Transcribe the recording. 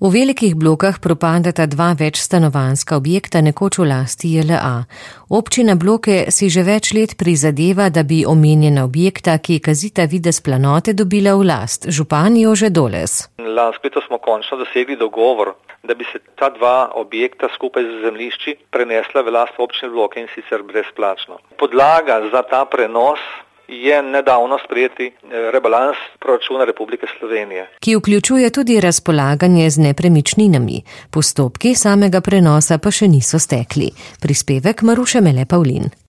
V velikih blokah propadata dva večstanovanjska objekta nekoč v lasti JLA. Občina Bloke si že več let prizadeva, da bi omenjena objekta, ki kazita videz planote, dobila v last. Župan Jože Doles. Lansko leto smo končno dosegli dogovor, da bi se ta dva objekta skupaj z zemljišči prenesla v last občine Bloke in sicer brezplačno. Podlaga za ta prenos je nedavno sprejeti rebalans proračuna Republike Slovenije, ki vključuje tudi razpolaganje z nepremičninami. Postopki samega prenosa pa še niso stekli. Prispevek Maruše Mele Pavlin.